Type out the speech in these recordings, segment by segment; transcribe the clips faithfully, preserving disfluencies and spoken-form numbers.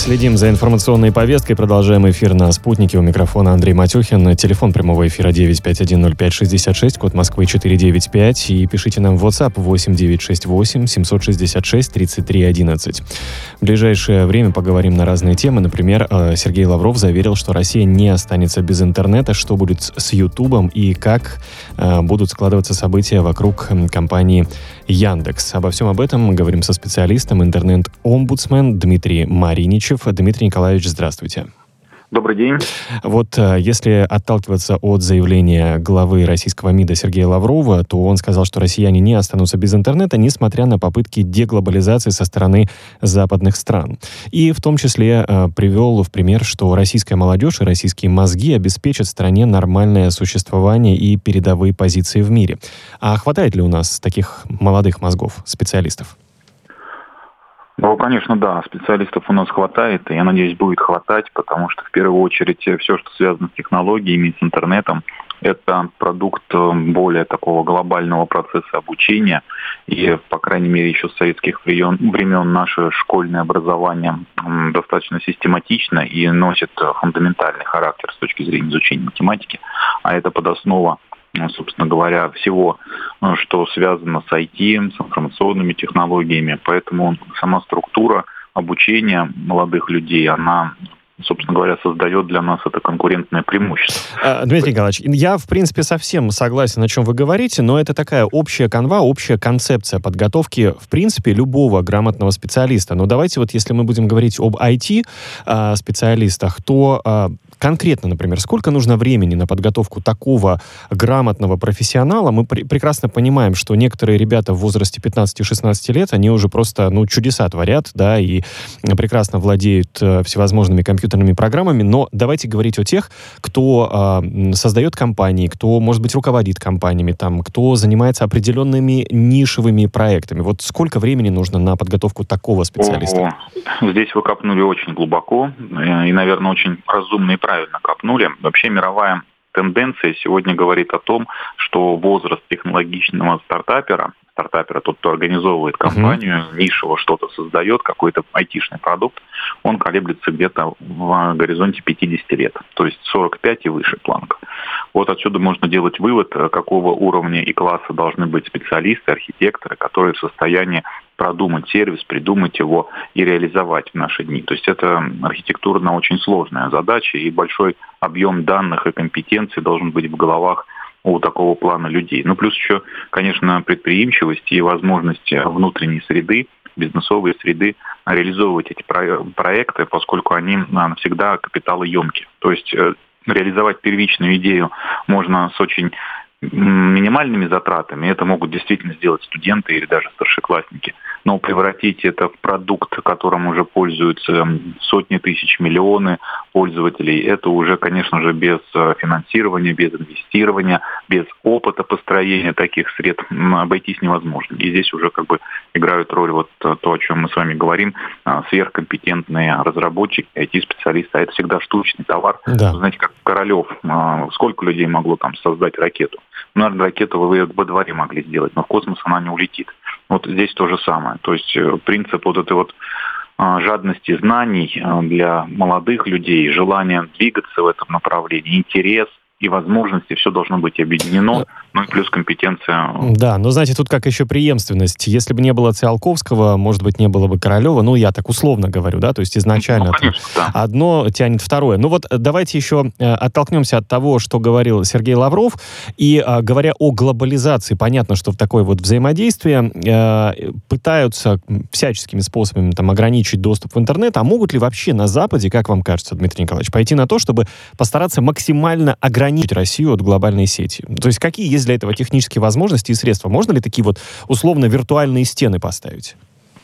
Следим за информационной повесткой. Продолжаем эфир на «Спутнике». У микрофона Андрей Матюхин. Телефон прямого эфира девять пять один ноль пять шестьдесят шесть, код Москвы четыре девять пять. И пишите нам в WhatsApp восемь девятьсот шестьдесят восемь семьсот шестьдесят шесть тридцать три одиннадцать. В ближайшее время поговорим на разные темы. Например, Сергей Лавров заверил, что Россия не останется без интернета. Что будет с Ютубом и как будут складываться события вокруг компании Яндекс. Обо всем об этом говорим со специалистом, интернет-омбудсмен Дмитрий Мариничев. Дмитрий Николаевич, здравствуйте. Добрый день. Вот если отталкиваться от заявления главы российского МИДа Сергея Лаврова, то он сказал, что россияне не останутся без интернета, несмотря на попытки деглобализации со стороны западных стран. И в том числе э, привел в пример, что российская молодежь и российские мозги обеспечат стране нормальное существование и передовые позиции в мире. А хватает ли у нас таких молодых мозгов, специалистов? Ну, конечно, да, специалистов у нас хватает, и, я надеюсь, будет хватать, потому что, в первую очередь, все, что связано с технологиями, с интернетом, это продукт более такого глобального процесса обучения, и, по крайней мере, еще с советских времен, времен наше школьное образование достаточно систематично и носит фундаментальный характер с точки зрения изучения математики, а это подоснова, собственно говоря, всего, что связано с ай ти, с информационными технологиями. Поэтому сама структура обучения молодых людей, она, собственно говоря, создает для нас это конкурентное преимущество. Дмитрий Николаевич, я, в принципе, совсем согласен, о чем вы говорите, но это такая общая канва, общая концепция подготовки, в принципе, любого грамотного специалиста. Но давайте вот, если мы будем говорить об ай ти-специалистах, то конкретно, например, сколько нужно времени на подготовку такого грамотного профессионала? Мы пр- прекрасно понимаем, что некоторые ребята в возрасте пятнадцати-шестнадцати лет, они уже просто, ну, чудеса творят, да, и прекрасно владеют э, всевозможными компьютерными программами, но давайте говорить о тех, кто э, создает компании, кто, может быть, руководит компаниями, там, кто занимается определенными нишевыми проектами. Вот сколько времени нужно на подготовку такого специалиста? О, здесь вы копнули очень глубоко и, наверное, очень разумно и правильно копнули. Вообще мировая тенденция сегодня говорит о том, что возраст технологичного стартапера, стартапера, тот, кто организовывает компанию, uh-huh. нишево что-то создает, какой-то айтишный продукт, он колеблется где-то в горизонте пятьдесят лет, то есть сорок пять и выше планка. Вот отсюда можно делать вывод, какого уровня и класса должны быть специалисты, архитекторы, которые в состоянии продумать сервис, придумать его и реализовать в наши дни. То есть это архитектурно очень сложная задача, и большой объем данных и компетенций должен быть в головах у такого плана людей. Ну, плюс еще, конечно, предприимчивость и возможность внутренней среды, бизнесовой среды реализовывать эти проекты, поскольку они всегда капиталоемкие. То есть реализовать первичную идею можно с очень минимальными затратами. Это могут действительно сделать студенты или даже старшеклассники. Но превратить это в продукт, которым уже пользуются сотни тысяч, миллионы пользователей, это уже, конечно же, без финансирования, без инвестирования, без опыта построения таких средств обойтись невозможно. И здесь уже как бы играют роль вот то, о чем мы с вами говорим, сверхкомпетентные разработчики, ай ти-специалисты. А это всегда штучный товар. Да. Знаете, как Королев, сколько людей могло там создать ракету? Наверное, ракету вы во дворе могли сделать, но в космос она не улетит. Вот здесь то же самое. То есть принцип вот этой вот жадности знаний для молодых людей, желание двигаться в этом направлении, интерес и возможности, все должно быть объединено, ну и плюс компетенция. Да, но знаете, тут как еще преемственность. Если бы не было Циолковского, может быть, не было бы Королева, ну, я так условно говорю, да, то есть изначально ну, конечно, да. одно тянет второе. Ну вот давайте еще оттолкнемся от того, что говорил Сергей Лавров, и говоря о глобализации, понятно, что в такое вот взаимодействие э, пытаются всяческими способами там ограничить доступ в интернет, а могут ли вообще на Западе, как вам кажется, Дмитрий Николаевич, пойти на то, чтобы постараться максимально ограничить Россию от глобальной сети? То есть какие есть для этого технические возможности и средства? Можно ли такие вот условно виртуальные стены поставить?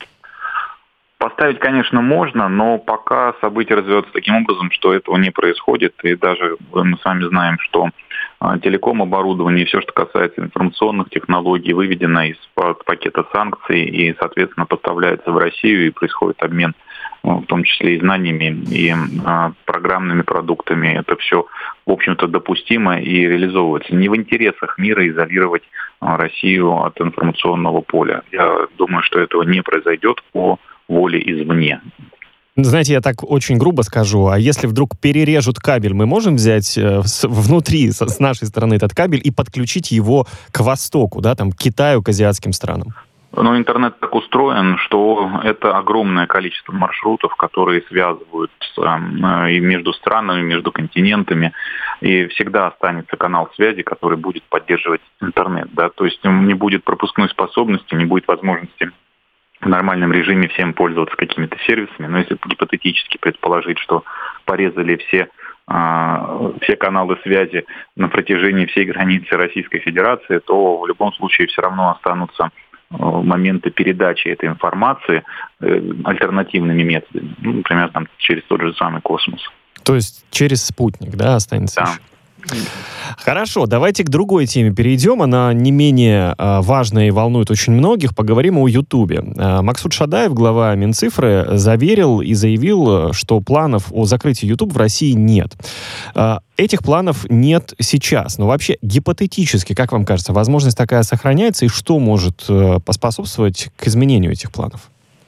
Поставить, конечно, можно, но пока события развиваются таким образом, что этого не происходит. И даже мы с вами знаем, что телеком-оборудование и все, что касается информационных технологий, выведено из-под пакета санкций и, соответственно, поставляется в Россию, и происходит обмен, в том числе и знаниями, и а, программными продуктами. Это все, в общем-то, допустимо и реализовывается. Не в интересах мира изолировать а, Россию от информационного поля. Я думаю, что этого не произойдет по воле извне. Знаете, я так очень грубо скажу, а если вдруг перережут кабель, мы можем взять э, с, внутри, с, с нашей стороны этот кабель и подключить его к востоку, да, там, к Китаю, к азиатским странам? Но интернет так устроен, что это огромное количество маршрутов, которые связывают э, и между странами, и между континентами, и всегда останется канал связи, который будет поддерживать интернет, да, то есть не будет пропускной способности, не будет возможности в нормальном режиме всем пользоваться какими-то сервисами, но если гипотетически предположить, что порезали все все каналы связи на протяжении всей границы Российской Федерации, то в любом случае все равно останутся моменты передачи этой информации альтернативными методами, ну, например, там, через тот же самый космос. То есть через спутник, да, останется? Да. Еще? Хорошо, давайте к другой теме перейдем. Она не менее э, важная и волнует очень многих. Поговорим о Ютубе. Э, Максут Шадаев, глава Минцифры, заверил и заявил, что планов о закрытии Ютуб в России нет. Э, этих планов нет сейчас. Но вообще, гипотетически, как вам кажется, возможность такая сохраняется? И что может э, поспособствовать к изменению этих планов?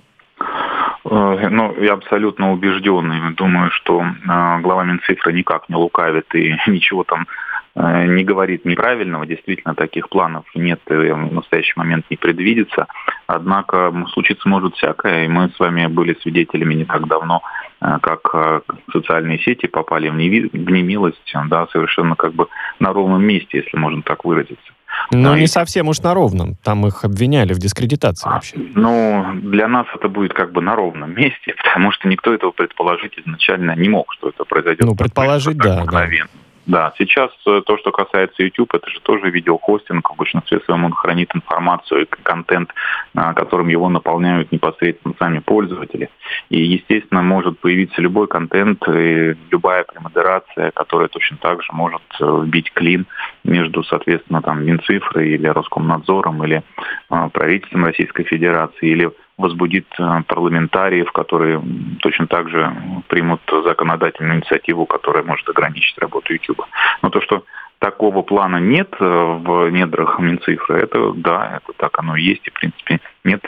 Ну, я абсолютно убежденный. Думаю, что э, глава Минцифры никак не лукавит и ничего там э, не говорит неправильного. Действительно, таких планов нет и в настоящий момент не предвидится. Однако случиться может всякое. И мы с вами были свидетелями не так давно, э, как э, социальные сети попали в, неви- в немилость, да, совершенно как бы на ровном месте, если можно так выразиться. Но а, не и... совсем уж на ровном. Там их обвиняли в дискредитации вообще. Ну, для нас это будет как бы на ровном месте, потому что никто этого предположить изначально не мог, что это произойдет. Ну, предположить, да, да. Да, сейчас то, что касается YouTube, это же тоже видеохостинг. В большинстве своем он хранит информацию и контент, которым его наполняют непосредственно сами пользователи. И, естественно, может появиться любой контент, и любая премодерация, которая точно так же может вбить клин между, соответственно, там, Минцифрой или Роскомнадзором, или э, правительством Российской Федерации, или возбудит парламентариев, которые точно так же примут законодательную инициативу, которая может ограничить работу YouTube. Но то, что такого плана нет в недрах Минцифры, это да, это так оно и есть. И, в принципе, нет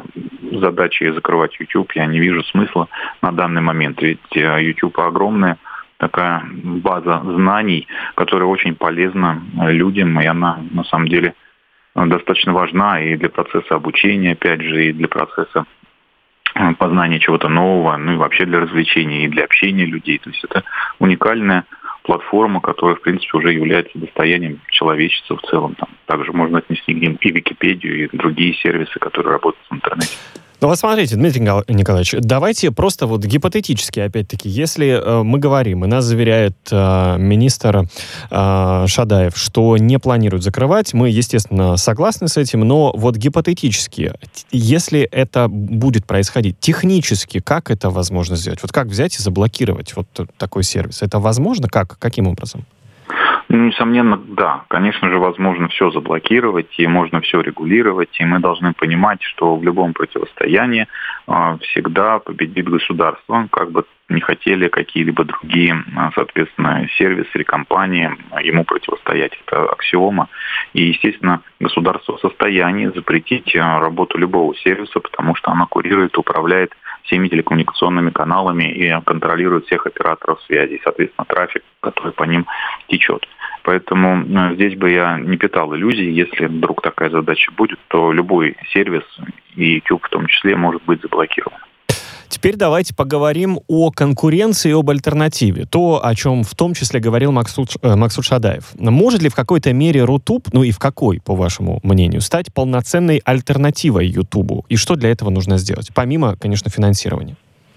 задачи закрывать YouTube. Я не вижу смысла на данный момент. Ведь YouTube огромная такая база знаний, которая очень полезна людям, и она на самом деле достаточно важна и для процесса обучения, опять же, и для процесса познания чего-то нового, ну и вообще для развлечения, и для общения людей. То есть это уникальная платформа, которая, в принципе, уже является достоянием человечества в целом. Там также можно отнести к ним и Википедию, и другие сервисы, которые работают в интернете. Ну вот смотрите, Дмитрий Николаевич, давайте просто вот гипотетически, опять-таки, если э, мы говорим, и нас заверяет э, министр э, Шадаев, что не планируют закрывать, мы, естественно, согласны с этим, но вот гипотетически, если это будет происходить, технически, как это возможно сделать? Вот как взять и заблокировать вот такой сервис? Это возможно? Как? Каким образом? Ну, несомненно, да. Конечно же, возможно все заблокировать, и можно все регулировать, и мы должны понимать, что в любом противостоянии э, всегда победит государство, как бы не хотели какие-либо другие, соответственно, сервисы или компании ему противостоять. Это аксиома. И, естественно, государство в состоянии запретить работу любого сервиса, потому что оно курирует, управляет всеми телекоммуникационными каналами и контролирует всех операторов связи, и, соответственно, трафик, который по ним течет. Поэтому ну, здесь бы я не питал иллюзий. Если вдруг такая задача будет, то любой сервис, и YouTube в том числе, может быть заблокирован. Теперь давайте поговорим о конкуренции и об альтернативе. То, о чем в том числе говорил Максут, э, Максут Шадаев. Может ли в какой-то мере Рутуб, ну и в какой, по вашему мнению, стать полноценной альтернативой Ютубу? И что для этого нужно сделать? Помимо, конечно, финансирования.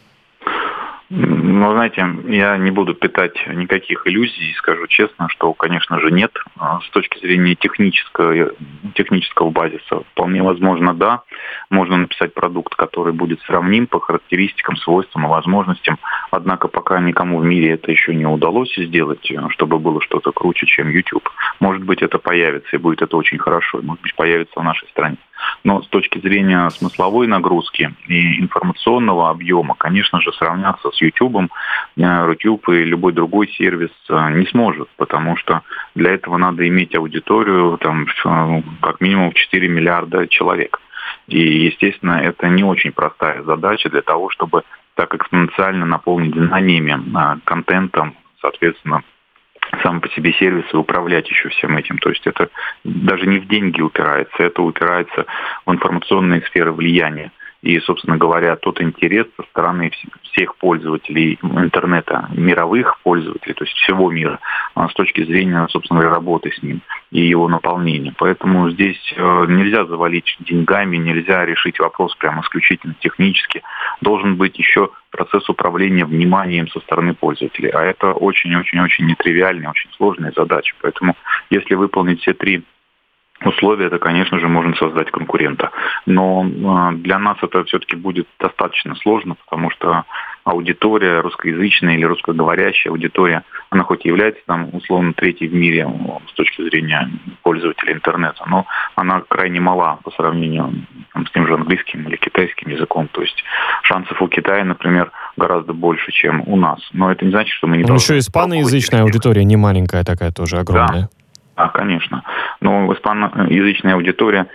Ну, знаете, я не буду питать никаких иллюзий, скажу честно, что, конечно же, нет. С точки зрения технического, технического базиса вполне возможно, да. Можно написать продукт, который будет сравним по характеристикам, свойствам и возможностям. Однако пока никому в мире это еще не удалось сделать, чтобы было что-то круче, чем YouTube. Может быть, это появится, и будет это очень хорошо. Может быть, появится в нашей стране. Но с точки зрения смысловой нагрузки и информационного объема, конечно же, сравняться с YouTube, YouTube и любой другой сервис не сможет, потому что для этого надо иметь аудиторию там, как минимум четыре миллиарда человек. И, естественно, это не очень простая задача для того, чтобы так экспоненциально наполнить знаниями, контентом, соответственно, сам по себе сервис и управлять еще всем этим. То есть это даже не в деньги упирается, это упирается в информационные сферы влияния. И, собственно говоря, тот интерес со стороны всех пользователей интернета, мировых пользователей, то есть всего мира, с точки зрения, собственно говоря, работы с ним и его наполнения. Поэтому здесь нельзя завалить деньгами, нельзя решить вопрос прямо исключительно технически. Должен быть еще процесс управления вниманием со стороны пользователей. А это очень-очень-очень нетривиальная, очень сложная задача. Поэтому если выполнить все три условия, это, конечно же, можно создать конкурента. Но для нас это все-таки будет достаточно сложно, потому что аудитория русскоязычная или русскоговорящая аудитория, она хоть и является там условно третьей в мире с точки зрения пользователей интернета, но она крайне мала по сравнению там, с тем же английским или китайским языком. То есть шансов у Китая, например, гораздо больше, чем у нас. Но это не значит, что мы не должны... Ну, еще испаноязычная аудитория не маленькая такая тоже, огромная. Да. Да, конечно. Но испаноязычная аудитория,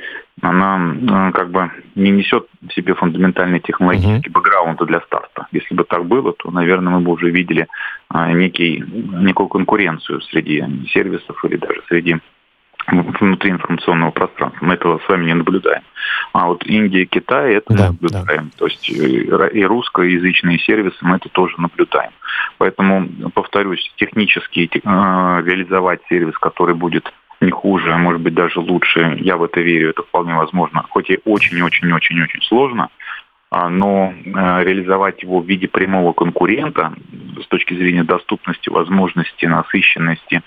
она как бы не несет в себе фундаментальный технологический uh-huh. бэкграунд для старта. Если бы так было, то, наверное, мы бы уже видели некий, некую конкуренцию среди сервисов или даже среди внутри информационного пространства. Мы этого с вами не наблюдаем. А вот Индия, Китай, это да, мы наблюдаем. Да. То есть и русскоязычные сервисы мы это тоже наблюдаем. Поэтому, повторюсь, технически э, реализовать сервис, который будет не хуже, а может быть даже лучше, я в это верю, это вполне возможно. Хоть и очень-очень-очень-очень сложно, но реализовать его в виде прямого конкурента с точки зрения доступности, возможности, насыщенности,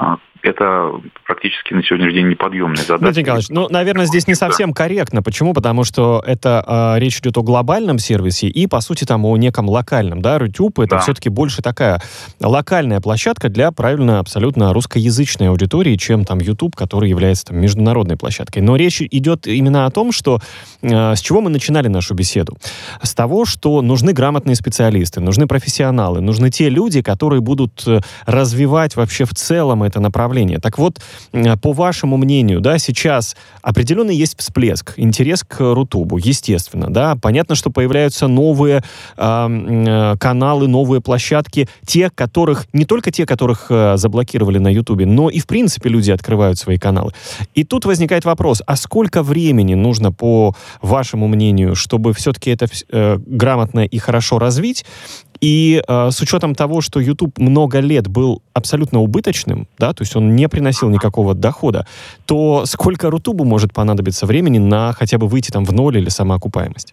это практически на сегодняшний день неподъемная задача. Дмитрий Николаевич, ну, наверное, здесь не совсем корректно. Почему? Потому что это э, речь идет о глобальном сервисе и, по сути, там о неком локальном. Да, YouTube — это да. все-таки больше такая локальная площадка для, правильно, абсолютно русскоязычной аудитории, чем там YouTube, который является там международной площадкой. Но речь идет именно о том, что э, с чего мы начинали нашу беседу? С того, что нужны грамотные специалисты, нужны профессионалы, нужны те люди, которые будут развивать вообще в целом это направление. Так вот, по вашему мнению, да, сейчас определенно есть всплеск, интерес к Рутубу, естественно, да, понятно, что появляются новые э, каналы, новые площадки, те, которых, не только те, которых э, заблокировали на Ютубе, но и, в принципе, люди открывают свои каналы. И тут возникает вопрос, а сколько времени нужно, по вашему мнению, чтобы все-таки это э, грамотно и хорошо развить? И э, с учетом того, что YouTube много лет был абсолютно убыточным, да, то есть он не приносил никакого дохода, то сколько Рутубу может понадобиться времени на хотя бы выйти там в ноль или самоокупаемость?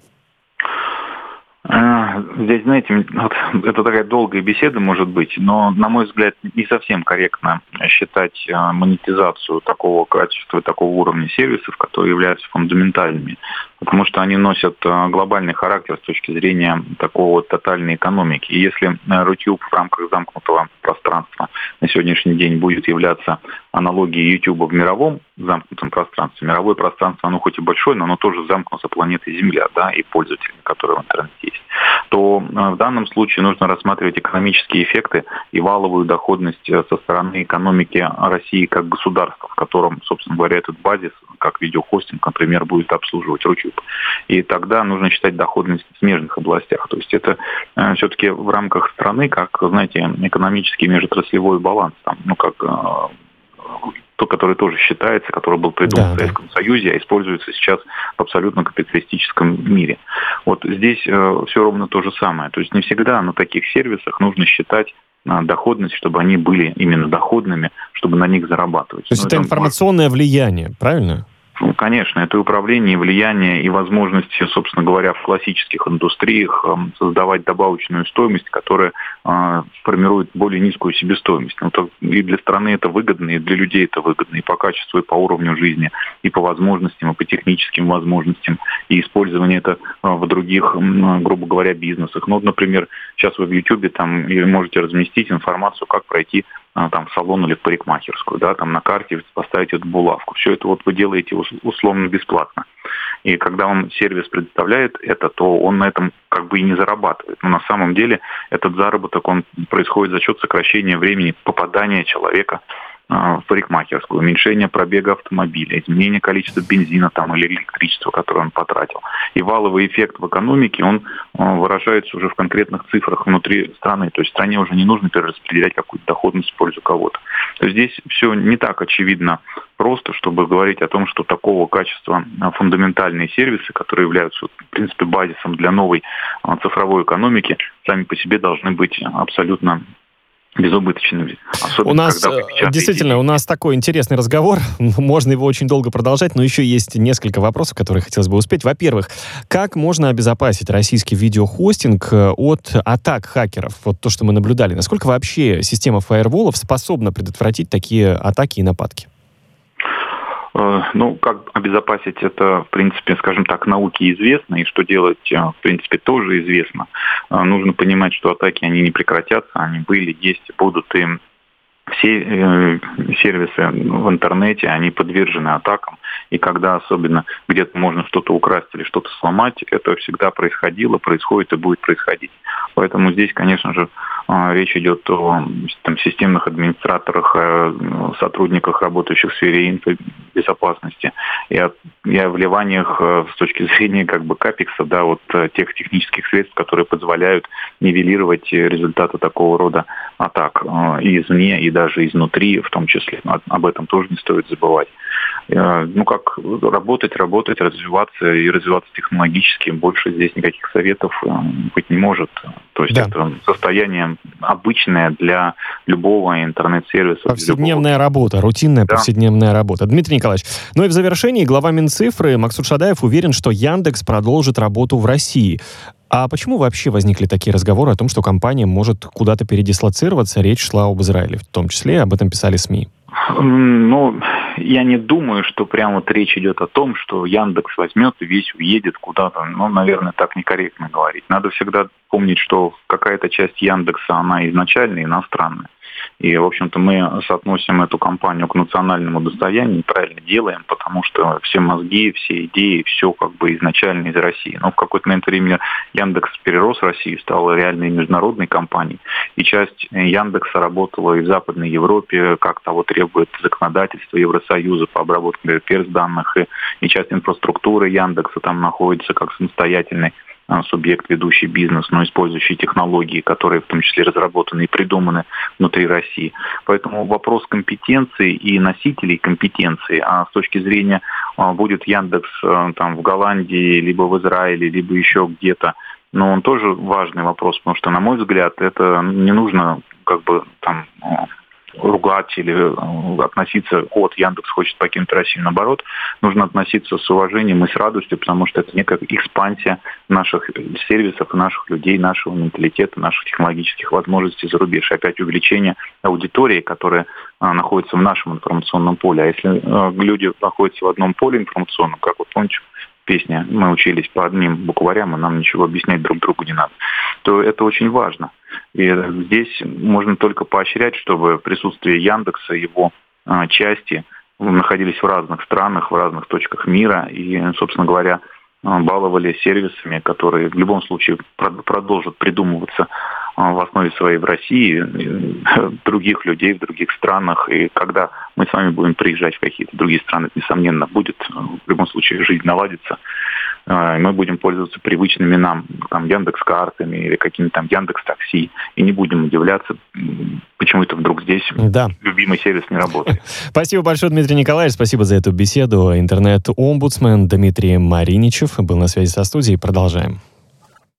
Здесь, знаете, вот, это такая долгая беседа, может быть, но, на мой взгляд, не совсем корректно считать монетизацию такого качества, такого уровня сервисов, которые являются фундаментальными, потому что они носят глобальный характер с точки зрения такого вот тотальной экономики. И если Рутюб в рамках замкнутого пространства на сегодняшний день будет являться аналогией YouTube в мировом замкнутом пространстве, мировое пространство, оно хоть и большое, но оно тоже замкнуто планетой Земля, да, и пользователями, которые в интернете есть, то в данном случае нужно рассматривать экономические эффекты и валовую доходность со стороны экономики России как государства, в котором, собственно говоря, этот базис, как видеохостинг, например, будет обслуживать Рутюб. И тогда нужно считать доходность в смежных областях. То есть это э, все-таки в рамках страны, как, знаете, экономический межотраслевой баланс, там, ну, как э, то, который тоже считается, который был придуман да, в Советском да. Союзе, а используется сейчас в абсолютно капиталистическом мире. Вот здесь э, все ровно то же самое. То есть не всегда на таких сервисах нужно считать э, доходность, чтобы они были именно доходными, чтобы на них зарабатывать. То есть Но это, это информационное может... влияние, правильно? Ну, конечно, это управление, влияние и возможности, собственно говоря, в классических индустриях э, создавать добавочную стоимость, которая э, формирует более низкую себестоимость. Ну, то и для страны это выгодно, и для людей это выгодно, и по качеству, и по уровню жизни, и по возможностям, и по техническим возможностям, и использование это э, в других, э, грубо говоря, бизнесах. Ну, например, сейчас вы в Ютубе там можете разместить информацию, как пройти там, в салон или в парикмахерскую, да, там на карте поставить эту булавку. Все это вот вы делаете условно бесплатно. И когда вам сервис предоставляет это, то он на этом как бы и не зарабатывает. Но на самом деле этот заработок, он происходит за счет сокращения времени попадания человека в парикмахерскую, уменьшение пробега автомобиля, изменение количества бензина там, или электричества, которое он потратил. И валовый эффект в экономике, он выражается уже в конкретных цифрах внутри страны. То есть стране уже не нужно перераспределять какую-то доходность в пользу кого-то. То есть здесь все не так очевидно просто, чтобы говорить о том, что такого качества фундаментальные сервисы, которые являются, в принципе, базисом для новой цифровой экономики, сами по себе должны быть абсолютно безубыточными. Особенно, у нас действительно, у нас такой интересный разговор. Можно его очень долго продолжать, но еще есть несколько вопросов, которые хотелось бы успеть. Во-первых, как можно обезопасить российский видеохостинг от атак хакеров? Вот то, что мы наблюдали. Насколько вообще система фаерволов способна предотвратить такие атаки и нападки? Ну, как обезопасить это, в принципе, скажем так, науке известно, и что делать, в принципе, тоже известно. Нужно понимать, что атаки, они не прекратятся, они были, есть, будут, и все сервисы в интернете, они подвержены атакам, и когда особенно где-то можно что-то украсть или что-то сломать, это всегда происходило, происходит и будет происходить. Поэтому здесь, конечно же, речь идет о там, системных администраторах, сотрудниках, работающих в сфере инфобезопасности, и о, и о вливаниях с точки зрения как бы капекса, да, вот тех технических средств, которые позволяют нивелировать результаты такого рода атак и извне, и даже изнутри, в том числе. Об этом тоже не стоит забывать. Ну, как работать, работать, развиваться и развиваться технологически. Больше здесь никаких советов быть не может. То есть да. Это состояние обычное для любого интернет-сервиса. Повседневная любого... работа, рутинная да. повседневная работа. Дмитрий Николаевич, ну и в завершении глава Минцифры Максут Шадаев уверен, что Яндекс продолжит работу в России. А почему вообще возникли такие разговоры о том, что компания может куда-то передислоцироваться? Речь шла об Израиле, в том числе об этом писали СМИ. Ну, я не думаю, что прямо вот речь идет о том, что Яндекс возьмет и весь уедет куда-то. Ну, наверное, так некорректно говорить. Надо всегда помнить, что какая-то часть Яндекса, она изначально иностранная. И, в общем-то, мы соотносим эту компанию к национальному достоянию и правильно делаем, потому что все мозги, все идеи, все как бы изначально из России. Но в какой-то момент времени Яндекс перерос Россию, стал реальной международной компанией. И часть Яндекса работала и в Западной Европе, как того требует законодательство Евросоюза по обработке перс-данных, и, и часть инфраструктуры Яндекса там находится как самостоятельный субъект, ведущий бизнес, но использующий технологии, которые в том числе разработаны и придуманы внутри России. Поэтому вопрос компетенции и носителей компетенции, а с точки зрения, будет Яндекс там в Голландии, либо в Израиле, либо еще где-то, но он тоже важный вопрос, потому что, на мой взгляд, это не нужно как бы там ругать или относиться, вот, Яндекс хочет покинуть Россию, наоборот, нужно относиться с уважением и с радостью, потому что это некая экспансия наших сервисов, наших людей, нашего менталитета, наших технологических возможностей за рубеж. И опять увеличение аудитории, которая а, находится в нашем информационном поле. А если а, люди находятся в одном поле информационном, как вы помните, песня «Мы учились по одним букварям, и нам ничего объяснять друг другу не надо», то это очень важно. И здесь можно только поощрять, чтобы присутствие Яндекса, его а, части находились в разных странах, в разных точках мира и, собственно говоря, баловали сервисами, которые в любом случае продолжат придумываться в основе своей в России, других людей в других странах. И когда мы с вами будем приезжать в какие-то другие страны, несомненно, будет в любом случае жизнь наладится. Мы будем пользоваться привычными нам там, Яндекс.Картами или какими-то там Яндекс.Такси. И не будем удивляться, почему это вдруг здесь да. любимый сервис не работает. Спасибо большое, Дмитрий Николаевич. Спасибо за эту беседу. Интернет-омбудсмен Дмитрий Мариничев был на связи со студией. Продолжаем.